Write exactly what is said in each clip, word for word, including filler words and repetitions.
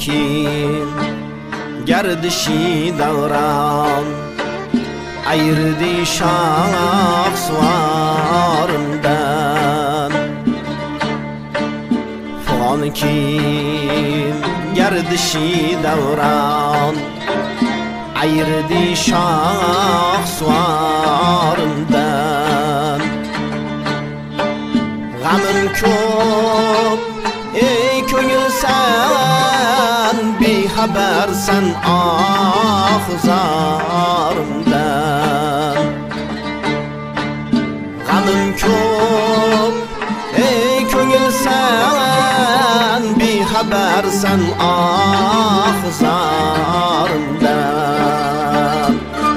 ki gerdişi davran ayırdı şahsuarımdan. Falan ki gerdişi davran ayırdı şahsuarımdan. Gamım çok ey köngül sen, bihaber sen ah zarımdan. Gamım çok ey köngül sen, bihaber sen ah zarımdan.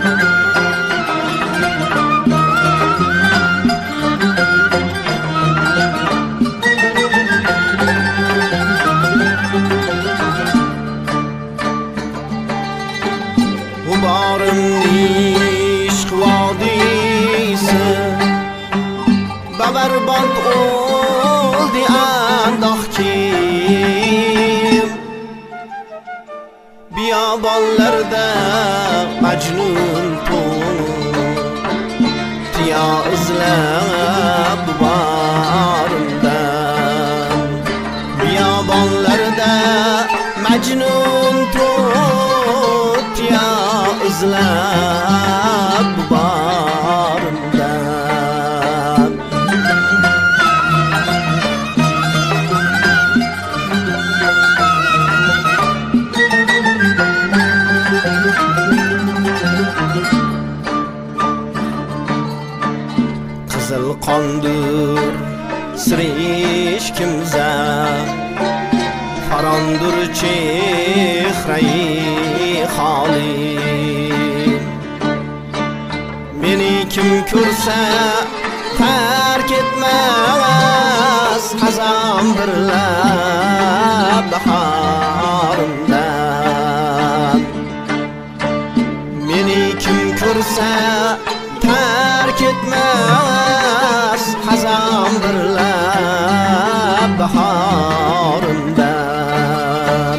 Barım ishq vodiysi baberband oldi andoq kim. Biyobanlarda majnun tuya izlab barimdan. Biyobanlarda majnun tuya izlab barimdan. Qizil qondur siri hech kimza, farondur chehrai xoli. Meni kim ko'rsa tark etmas hazam birlab bahorimdan. Meni kim ko'rsa tark etmas hazam birlab bahorimdan.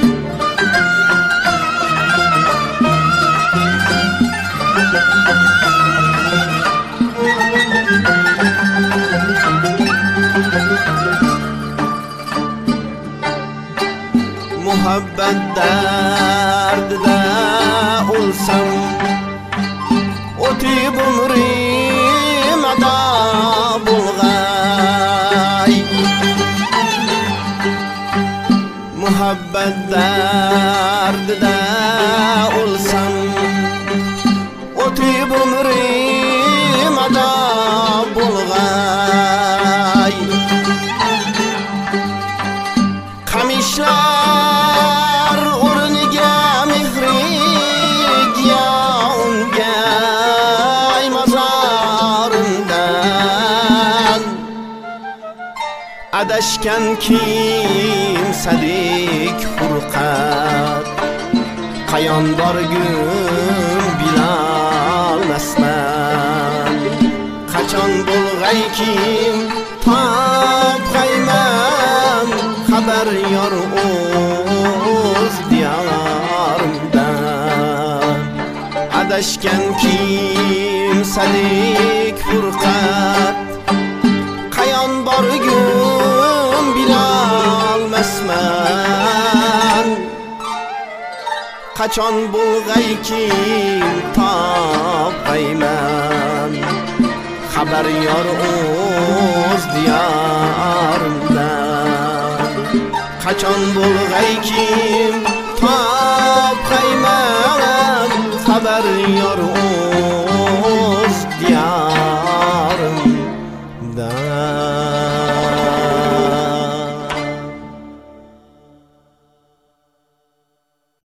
Muhabbat dardida o'lsam, o'tib umrim ado bo'lg'ay. Muhabbat dardida o'lsam, o'tib umrim ado bo'lg'ay. Qamishlar o'rniga mehrig yog'gay mazorimdan. Adashgan kimsadek furqat, qayon borgum bilolmasman. Qachon bo'lg'ay kim topg'ayman xabar yor o'z diyorimdan. Adashgan kimsadek furqat, qayon borgum bilolmasman. Qachon bo'lg'ay kim topg'ayman xabar yor o'z diyorimdan. Qachon bo'lg'ay kim topg'ayman xabar yor